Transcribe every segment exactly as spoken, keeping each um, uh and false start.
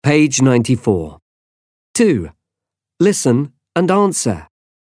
Page ninety-four. two. Listen and answer.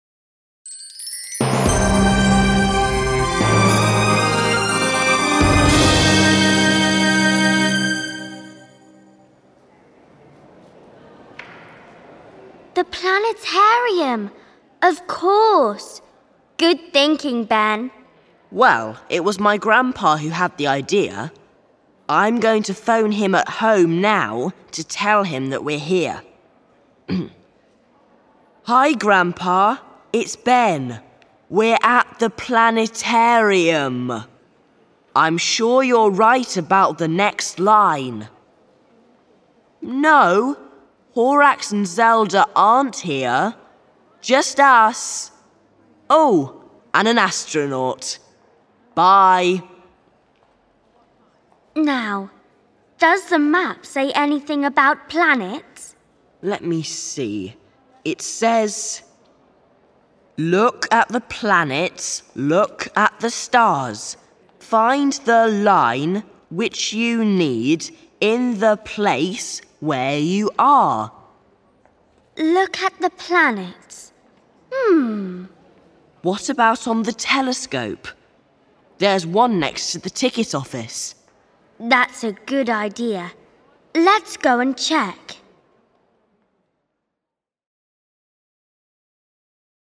The planetarium! Of course! Good thinking, Ben. Well, it was my grandpa who had the idea. I'm going to phone him at home now to tell him that we're here. Hi, Grandpa. It's Ben. We're at the planetarium. I'm sure you're right about the next line. No, Horax and Zelda aren't here. Just us. Oh, and an astronaut. Bye. Now, does the map say anything about planets? Let me see. It says, look at the planets, look at the stars. Find the line which you need in the place where you are. Look at the planets. Hmm. What about on the telescope? There's one next to the ticket office. That's a good idea. Let's go and check.